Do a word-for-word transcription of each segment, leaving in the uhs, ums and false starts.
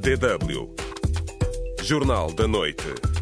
D W Jornal da Noite.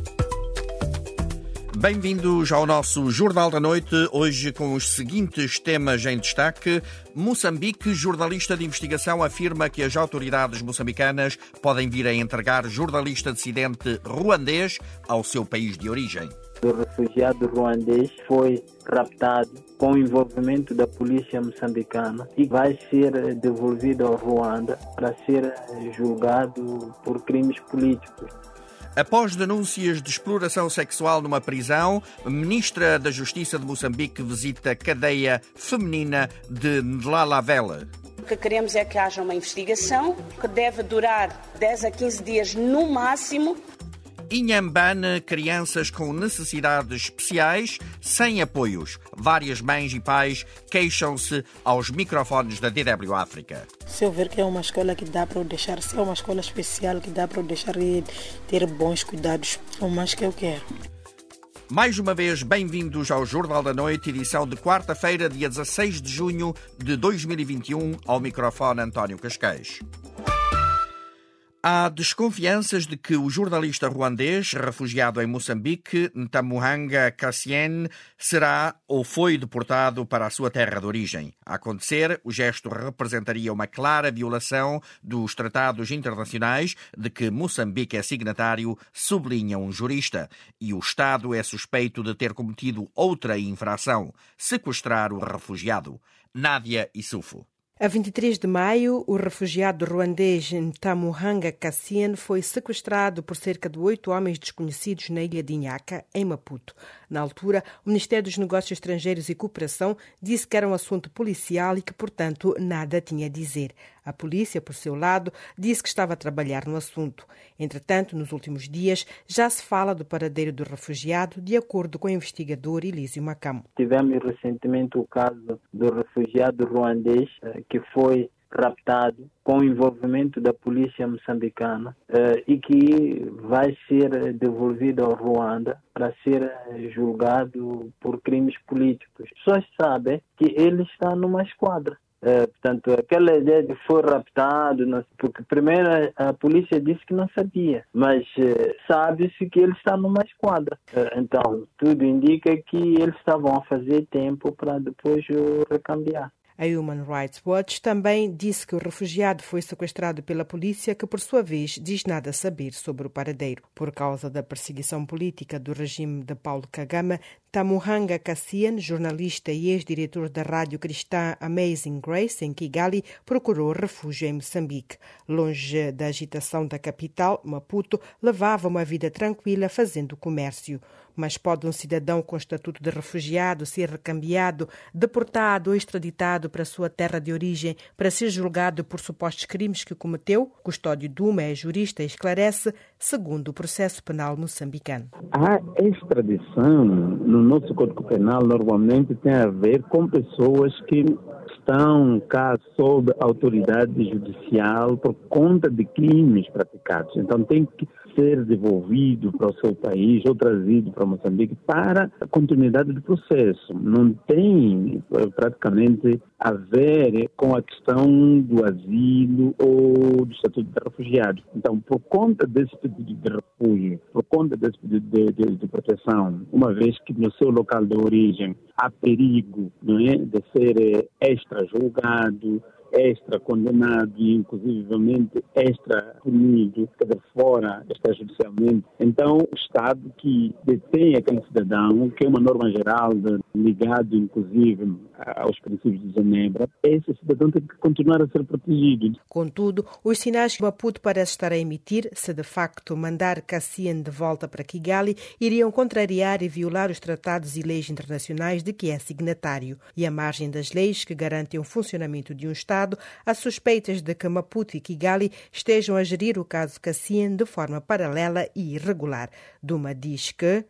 Bem-vindos ao nosso Jornal da Noite, hoje com os seguintes temas em destaque. Moçambique, jornalista de investigação, afirma que as autoridades moçambicanas podem vir a entregar jornalista dissidente ruandês ao seu país de origem. O refugiado ruandês foi raptado com o envolvimento da polícia moçambicana e vai ser devolvido ao Ruanda para ser julgado por crimes políticos. Após denúncias de exploração sexual numa prisão, a ministra da Justiça de Moçambique visita a cadeia feminina de Ndlalavela. O que queremos é que haja uma investigação que deve durar dez a quinze dias no máximo. Inhambane, crianças com necessidades especiais sem apoios. Várias mães e pais queixam-se aos microfones da D W África. Se eu ver que é uma escola que dá para eu deixar, se é uma escola especial que dá para eu deixar e ter bons cuidados, é o mais que eu quero. Mais uma vez, bem-vindos ao Jornal da Noite, edição de quarta-feira, dia dezasseis de junho de dois mil e vinte e um, ao microfone António Cascais. Há desconfianças de que o jornalista ruandês, refugiado em Moçambique, Ntamuhanga Kassien, será ou foi deportado para a sua terra de origem. A acontecer, o gesto representaria uma clara violação dos tratados internacionais de que Moçambique é signatário, sublinha um jurista. E o Estado é suspeito de ter cometido outra infração, sequestrar o refugiado. Nádia Issoufou. A vinte e três de maio, o refugiado ruandês Ntamuhanga Kassien foi sequestrado por cerca de oito homens desconhecidos na ilha de Inhaca, em Maputo. Na altura, o Ministério dos Negócios Estrangeiros e Cooperação disse que era um assunto policial e que, portanto, nada tinha a dizer. A polícia, por seu lado, disse que estava a trabalhar no assunto. Entretanto, nos últimos dias, já se fala do paradeiro do refugiado, de acordo com o investigador Elísio Macamo. Tivemos recentemente o caso do refugiado ruandês que foi raptado com o envolvimento da polícia moçambicana e que vai ser devolvido ao Ruanda para ser julgado por crimes políticos. Só sabem que ele está numa esquadra. Uh, portanto, aquela ideia de foi raptado, não, porque primeiro a, a polícia disse que não sabia, mas uh, sabe-se que ele está numa esquadra. Uh, então, tudo indica que eles estavam a fazer tempo para depois uh, recambiar. A Human Rights Watch também disse que o refugiado foi sequestrado pela polícia, que por sua vez diz nada saber sobre o paradeiro. Por causa da perseguição política do regime de Paulo Kagame, Ntamuhanga Kassien, jornalista e ex-diretor da rádio cristã Amazing Grace, em Kigali, procurou refúgio em Moçambique. Longe da agitação da capital, Maputo, levava uma vida tranquila fazendo comércio. Mas pode um cidadão com estatuto de refugiado ser recambiado, deportado ou extraditado para a sua terra de origem para ser julgado por supostos crimes que cometeu? Custódio Duma é jurista e esclarece, segundo o processo penal moçambicano. A extradição no nosso Código Penal normalmente tem a ver com pessoas que estão cá sob autoridade judicial por conta de crimes praticados. Então tem que ser devolvido para o seu país ou trazido para Moçambique para a continuidade do processo. Não tem praticamente a ver com a questão do asilo ou do estatuto de refugiado. Então, por conta desse pedido de refúgio, por conta desse pedido de, de, de proteção, uma vez que no seu local de origem há perigo, não é, de ser extra-julgado, extra-condenado e, inclusivamente, extra-punido, quer dizer, fora extrajudicialmente. Então, o Estado que detém aquele cidadão, que é uma norma geral de, ligado, inclusive, aos princípios de Genebra, esse cidadão tem que continuar a ser protegido. Contudo, os sinais que Maputo parece estar a emitir, se de facto mandar Kassien de volta para Kigali, iriam contrariar e violar os tratados e leis internacionais de que é signatário. E à margem das leis que garantem o funcionamento de um Estado, há suspeitas de que Maputo e Kigali estejam a gerir o caso Kassien de forma paralela e irregular. Duma diz que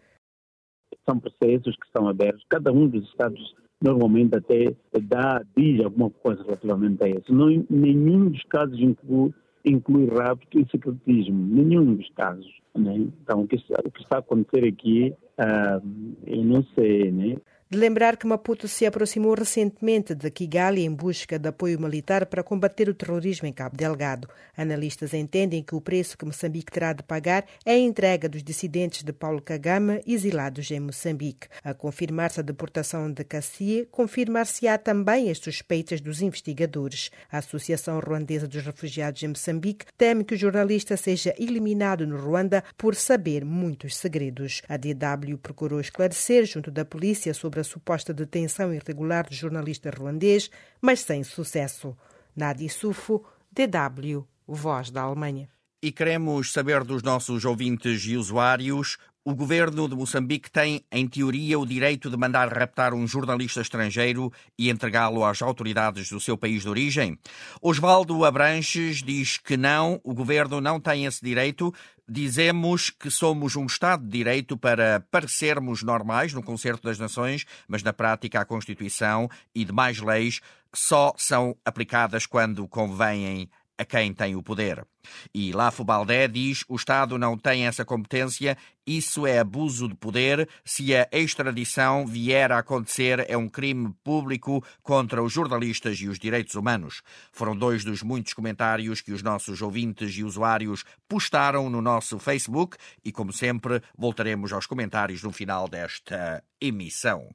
são processos que estão abertos. Cada um dos Estados normalmente até dá, diz alguma coisa relativamente a isso. Não, nenhum dos casos inclui, inclui rapto e secretismo. Nenhum dos casos. Né? Então, o que, está, o que está a acontecer aqui, uh, eu não sei, né? De lembrar que Maputo se aproximou recentemente de Kigali em busca de apoio militar para combater o terrorismo em Cabo Delgado. Analistas entendem que o preço que Moçambique terá de pagar é a entrega dos dissidentes de Paulo Kagame exilados em Moçambique. A confirmar-se a deportação de Cassie, confirmar-se-á também as suspeitas dos investigadores. A Associação Ruandesa dos Refugiados em Moçambique teme que o jornalista seja eliminado no Ruanda por saber muitos segredos. A D W procurou esclarecer junto da polícia sobre a suposta detenção irregular do jornalista ruandês, mas sem sucesso. Nadi Sufo, D W, Voz da Alemanha. E queremos saber dos nossos ouvintes e usuários: o governo de Moçambique tem, em teoria, o direito de mandar raptar um jornalista estrangeiro e entregá-lo às autoridades do seu país de origem? Osvaldo Abranches diz que não, o governo não tem esse direito. Dizemos que somos um Estado de Direito para parecermos normais no Concerto das Nações, mas na prática a Constituição e demais leis só são aplicadas quando convêm a quem tem o poder. E Lafo Baldé diz: o Estado não tem essa competência, isso é abuso de poder. Se a extradição vier a acontecer, é um crime público contra os jornalistas e os direitos humanos. Foram dois dos muitos comentários que os nossos ouvintes e usuários postaram no nosso Facebook e, como sempre, voltaremos aos comentários no final desta emissão.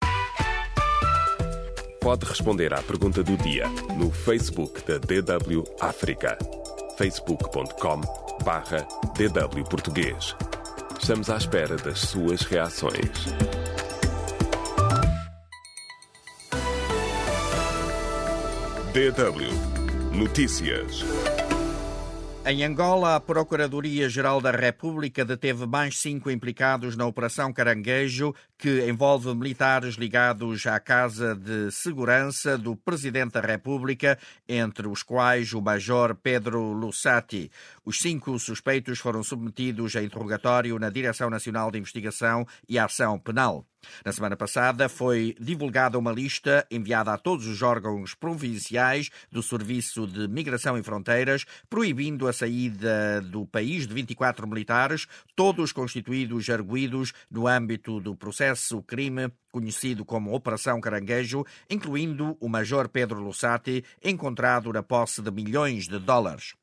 Pode responder à pergunta do dia no Facebook da D W África. facebook ponto com barra D W Português. Estamos à espera das suas reações. D W Notícias. Em Angola, a Procuradoria-Geral da República deteve mais cinco implicados na Operação Caranguejo, que envolve militares ligados à Casa de Segurança do Presidente da República, entre os quais o Major Pedro Lussati. Os cinco suspeitos foram submetidos a interrogatório na Direção Nacional de Investigação e Ação Penal. Na semana passada foi divulgada uma lista enviada a todos os órgãos provinciais do Serviço de Migração e Fronteiras, proibindo a saída do país de vinte e quatro militares, todos constituídos arguidos no âmbito do processo crime conhecido como Operação Caranguejo, incluindo o Major Pedro Lussati, encontrado na posse de milhões de dólares.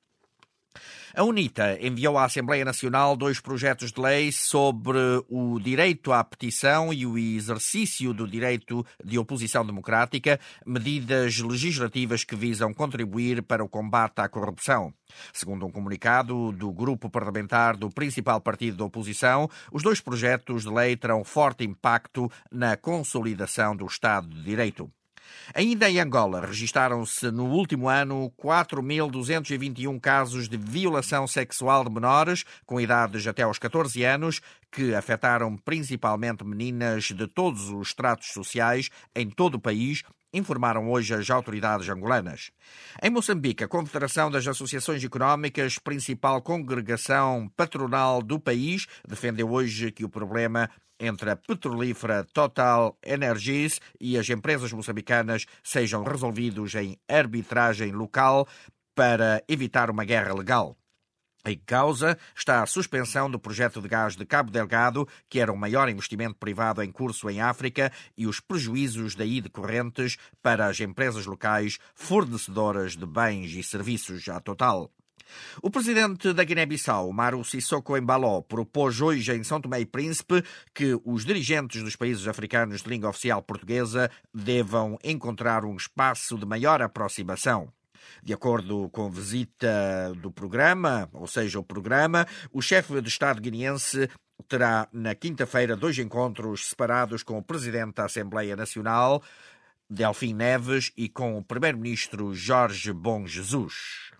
A UNITA enviou à Assembleia Nacional dois projetos de lei sobre o direito à petição e o exercício do direito de oposição democrática, medidas legislativas que visam contribuir para o combate à corrupção. Segundo um comunicado do grupo parlamentar do principal partido da oposição, os dois projetos de lei terão forte impacto na consolidação do Estado de Direito. Ainda em Angola, registaram-se no último ano quatro mil duzentos e vinte e um casos de violação sexual de menores com idades até aos catorze anos, que afetaram principalmente meninas de todos os estratos sociais em todo o país, informaram hoje as autoridades angolanas. Em Moçambique, a Confederação das Associações Económicas, principal congregação patronal do país, defendeu hoje que o problema entre a petrolífera Total Energies e as empresas moçambicanas sejam resolvidos em arbitragem local para evitar uma guerra legal. Em causa está a suspensão do projeto de gás de Cabo Delgado, que era o maior investimento privado em curso em África, e os prejuízos daí decorrentes para as empresas locais fornecedoras de bens e serviços à Total. O presidente da Guiné-Bissau, Maru Sissoko Embaló, propôs hoje em São Tomé e Príncipe que os dirigentes dos países africanos de língua oficial portuguesa devam encontrar um espaço de maior aproximação. De acordo com a visita do programa, ou seja, o programa, o chefe de Estado guineense terá na quinta-feira dois encontros separados com o presidente da Assembleia Nacional, Delfim Neves, e com o primeiro-ministro Jorge Bom Jesus.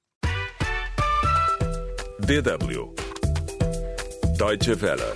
D W Deutsche Welle.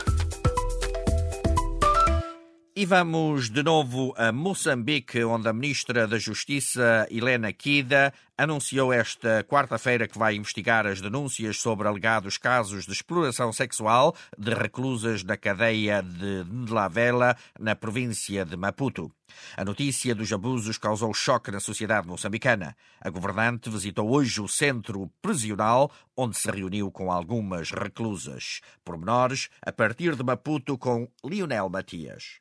E vamos de novo a Moçambique, onde a ministra da Justiça, Helena Kida, anunciou esta quarta-feira que vai investigar as denúncias sobre alegados casos de exploração sexual de reclusas na cadeia de Ndlavela, na província de Maputo. A notícia dos abusos causou choque na sociedade moçambicana. A governante visitou hoje o centro prisional, onde se reuniu com algumas reclusas. Pormenores, a partir de Maputo, com Lionel Matias.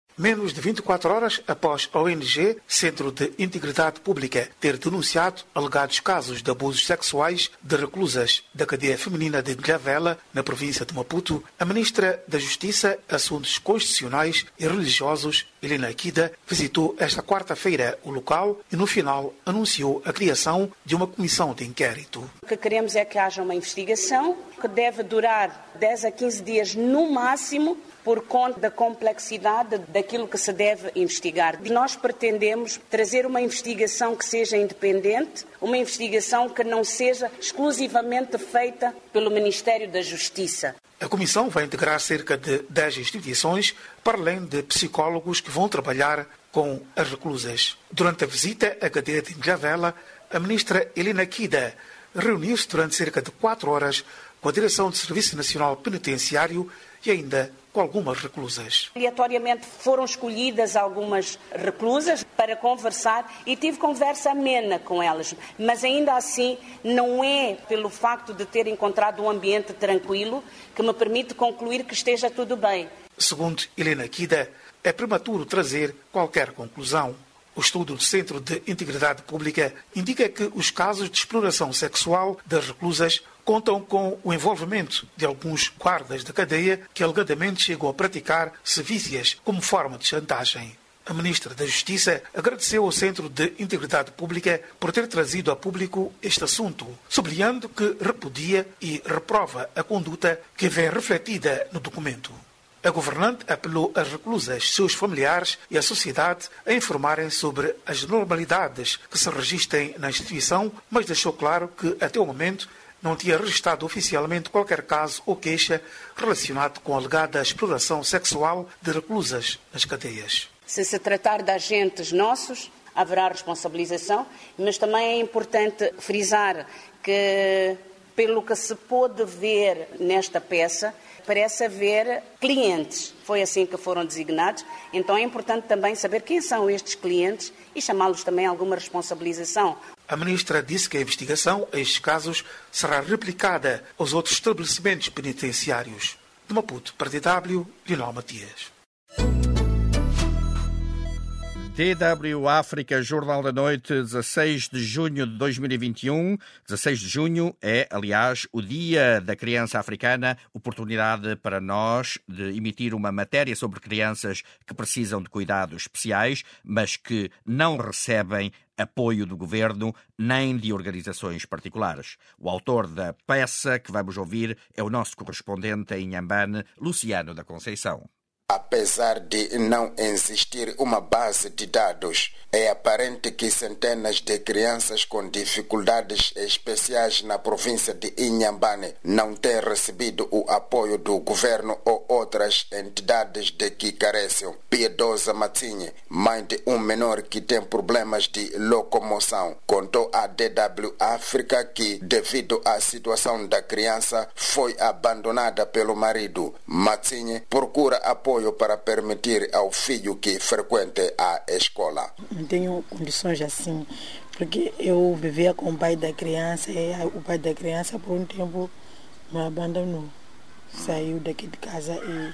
Menos de vinte e quatro horas após a O N G, Centro de Integridade Pública, ter denunciado alegados casos de abusos sexuais de reclusas da cadeia feminina de Ilhavela, na província de Maputo, a Ministra da Justiça, Assuntos Constitucionais e Religiosos, Helena Kida, visitou esta quarta-feira o local e, no final, anunciou a criação de uma comissão de inquérito. O que queremos é que haja uma investigação que deve durar dez a quinze dias no máximo, por conta da complexidade daquilo que se deve investigar. Nós pretendemos trazer uma investigação que seja independente, uma investigação que não seja exclusivamente feita pelo Ministério da Justiça. A comissão vai integrar cerca de dez instituições, para além de psicólogos que vão trabalhar com as reclusas. Durante a visita à cadeia de Ilhavela, a ministra Helena Kida reuniu-se durante cerca de quatro horas com a Direção do Serviço Nacional Penitenciário e ainda com algumas reclusas. Aleatoriamente foram escolhidas algumas reclusas para conversar e tive conversa amena com elas, mas ainda assim não é pelo facto de ter encontrado um ambiente tranquilo que me permite concluir que esteja tudo bem. Segundo Helena Kida, é prematuro trazer qualquer conclusão. O estudo do Centro de Integridade Pública indica que os casos de exploração sexual das reclusas contam com o envolvimento de alguns guardas da cadeia que alegadamente chegam a praticar sevícias como forma de chantagem. A Ministra da Justiça agradeceu ao Centro de Integridade Pública por ter trazido a público este assunto, sublinhando que repudia e reprova a conduta que vem refletida no documento. A governante apelou às reclusas, seus familiares e à sociedade a informarem sobre as normalidades que se registrem na instituição, mas deixou claro que, até o momento, não tinha registrado oficialmente qualquer caso ou queixa relacionado com a alegada exploração sexual de reclusas nas cadeias. Se se tratar de agentes nossos, haverá responsabilização, mas também é importante frisar que, pelo que se pôde ver nesta peça, parece haver clientes. Foi assim que foram designados. Então é importante também saber quem são estes clientes e chamá-los também a alguma responsabilização. A ministra disse que a investigação a estes casos será replicada aos outros estabelecimentos penitenciários. De Maputo, para D W, Lionel Matias. D W África, Jornal da Noite, dezasseis de junho de dois mil e vinte e um. dezasseis de junho é, aliás, o Dia da Criança Africana, oportunidade para nós de emitir uma matéria sobre crianças que precisam de cuidados especiais, mas que não recebem apoio do governo nem de organizações particulares. O autor da peça que vamos ouvir é o nosso correspondente em Inhambane, Luciano da Conceição. Apesar de não existir uma base de dados, é aparente que centenas de crianças com dificuldades especiais na província de Inhambane não têm recebido o apoio do governo ou outras entidades de que carecem. Piedosa Matinhe, mãe de um menor que tem problemas de locomoção, contou à D W África que, devido à situação da criança, foi abandonada pelo marido. Matinhe procura apoio para permitir ao filho que frequente a escola. Não tenho condições assim, porque eu vivia com o pai da criança e o pai da criança por um tempo me abandonou. Saiu daqui de casa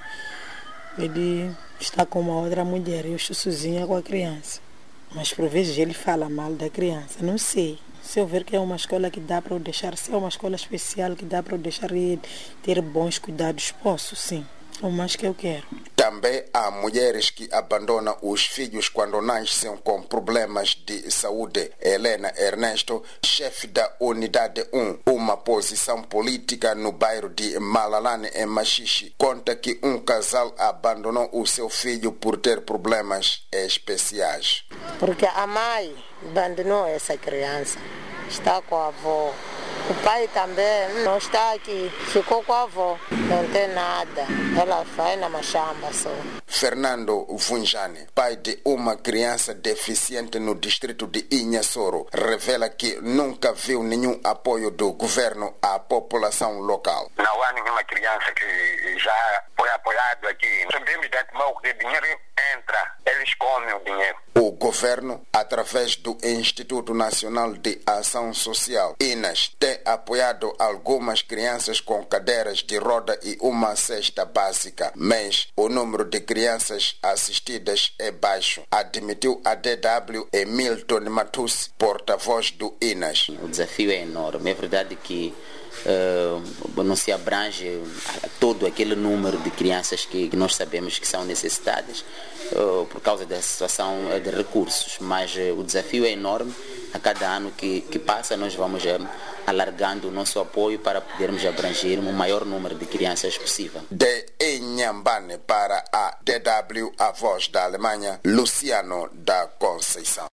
e ele está com uma outra mulher. Eu estou sozinha com a criança. Mas por vezes ele fala mal da criança. Não sei. Se eu ver que é uma escola que dá para eu deixar, se é uma escola especial que dá para eu deixar ele ter bons cuidados, posso sim. O mais que eu quero. Também há mulheres que abandonam os filhos quando nascem com problemas de saúde. Helena Ernesto, chefe da Unidade um, uma posição política no bairro de Malalane, em Machixe, conta que um casal abandonou o seu filho por ter problemas especiais. Porque a mãe abandonou essa criança. Está com a avó. O pai também não está aqui, ficou com a avó, não tem nada, ela vai na machamba só. Fernando Vunjane, pai de uma criança deficiente no distrito de Inhassoro, revela que nunca viu nenhum apoio do governo à população local. Não há nenhuma criança que já foi apoiada aqui. Sabemos de antemão que o dinheiro entra, eles comem o dinheiro. O governo, através do Instituto Nacional de Ação Social, I N A S, tem apoiado algumas crianças com cadeiras de roda e uma cesta básica, mas o número de crianças crianças assistidas é baixo, admitiu a D W Emilton Matus, porta-voz do I N A S. O desafio é enorme. É verdade que uh, não se abrange todo aquele número de crianças que, que nós sabemos que são necessitadas uh, por causa da situação de recursos, mas uh, o desafio é enorme. A cada ano que, que passa, nós vamos uh, alargando o nosso apoio para podermos abranger o maior número de crianças possível. De Inhambane para a D W, a voz da Alemanha, Luciano da Conceição.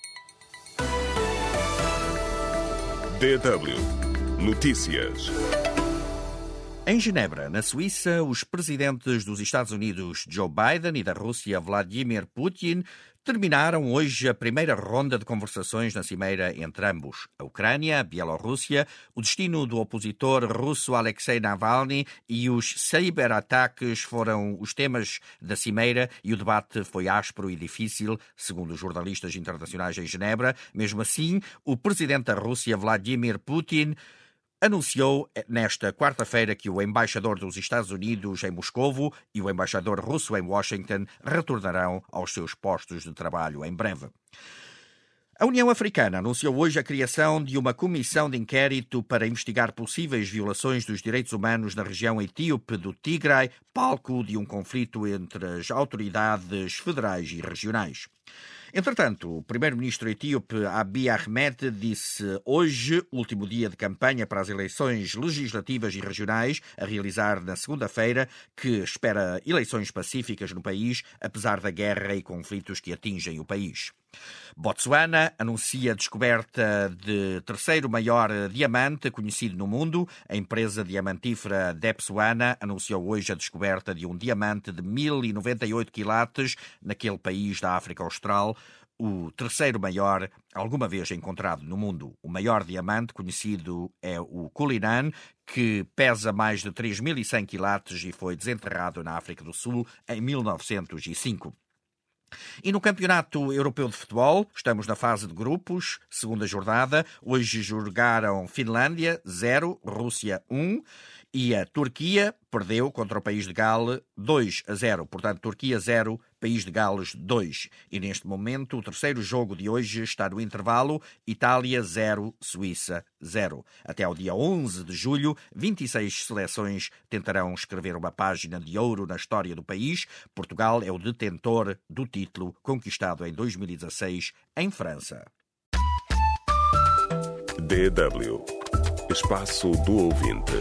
D W Notícias. Em Genebra, na Suíça, os presidentes dos Estados Unidos Joe Biden e da Rússia Vladimir Putin terminaram hoje a primeira ronda de conversações na cimeira entre ambos. A Ucrânia, a Bielorrússia, o destino do opositor russo Alexei Navalny e os ciberataques foram os temas da cimeira e o debate foi áspero e difícil, segundo os jornalistas internacionais em Genebra. Mesmo assim, o presidente da Rússia, Vladimir Putin, anunciou nesta quarta-feira que o embaixador dos Estados Unidos em Moscovo e o embaixador russo em Washington retornarão aos seus postos de trabalho em breve. A União Africana anunciou hoje a criação de uma comissão de inquérito para investigar possíveis violações dos direitos humanos na região etíope do Tigray, palco de um conflito entre as autoridades federais e regionais. Entretanto, o primeiro-ministro etíope Abiy Ahmed disse hoje, último dia de campanha para as eleições legislativas e regionais, a realizar na segunda-feira, que espera eleições pacíficas no país, apesar da guerra e conflitos que atingem o país. Botsuana anuncia a descoberta de terceiro maior diamante conhecido no mundo. A empresa diamantífera Debswana anunciou hoje a descoberta de um diamante de mil e noventa e oito quilates naquele país da África Austral, o terceiro maior alguma vez encontrado no mundo. O maior diamante conhecido é o Cullinan, que pesa mais de três mil e cem quilates e foi desenterrado na África do Sul em mil novecentos e cinco. E no Campeonato Europeu de Futebol, estamos na fase de grupos, segunda jornada. Hoje jogaram Finlândia zero, Rússia um e a Turquia perdeu contra o País de Gales dois a zero. Portanto, Turquia zero, País de Gales dois. E neste momento, o terceiro jogo de hoje está no intervalo, Itália zero, Suíça zero. Até ao dia onze de julho, vinte e seis seleções tentarão escrever uma página de ouro na história do país. Portugal é o detentor do título conquistado em dois mil e dezasseis em França. D W Espaço do Ouvinte.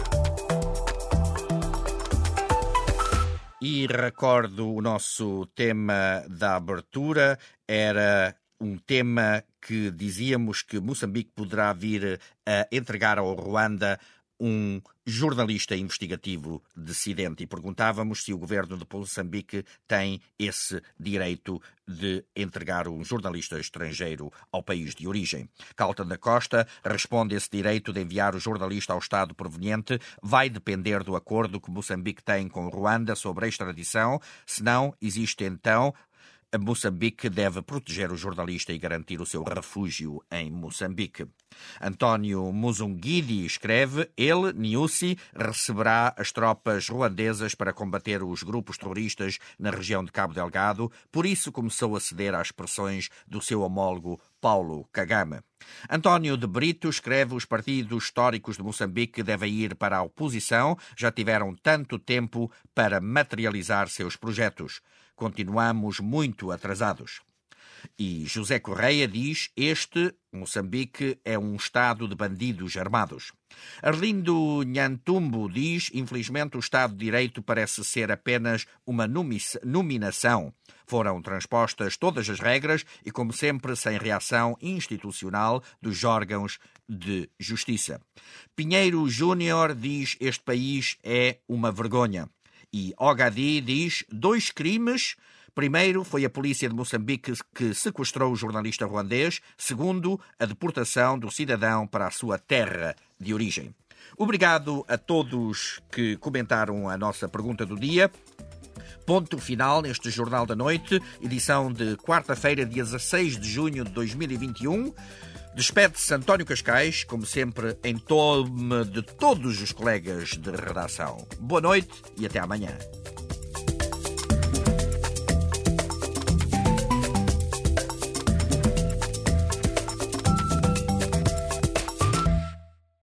E recordo o nosso tema da abertura, era um tema que dizíamos que Moçambique poderá vir a entregar ao Ruanda um jornalista investigativo dissidente e perguntávamos se o governo de Moçambique tem esse direito de entregar um jornalista estrangeiro ao país de origem. Calton da Costa responde: esse direito de enviar o jornalista ao Estado proveniente vai depender do acordo que Moçambique tem com o Ruanda sobre a extradição, senão existe então a Moçambique deve proteger o jornalista e garantir o seu refúgio em Moçambique. António Muzungidi escreve: ele, Niusi, receberá as tropas ruandesas para combater os grupos terroristas na região de Cabo Delgado, por isso começou a ceder às pressões do seu homólogo Paulo Kagame. António de Brito escreve: os partidos históricos de Moçambique devem ir para a oposição, já tiveram tanto tempo para materializar seus projetos. Continuamos muito atrasados. E José Correia diz: este, Moçambique, é um estado de bandidos armados. Arlindo Nhantumbo diz: infelizmente o Estado de Direito parece ser apenas uma nominação. Foram transpostas todas as regras e, como sempre, sem reação institucional dos órgãos de justiça. Pinheiro Júnior diz: este país é uma vergonha. E Ogadi diz: dois crimes. Primeiro, foi a polícia de Moçambique que sequestrou o jornalista ruandês. Segundo, a deportação do cidadão para a sua terra de origem. Obrigado a todos que comentaram a nossa pergunta do dia. Ponto final neste Jornal da Noite, edição de quarta-feira, dia dezasseis de junho de dois mil e vinte e um. Despede-se António Cascais, como sempre, em nome de todos os colegas de redação. Boa noite e até amanhã.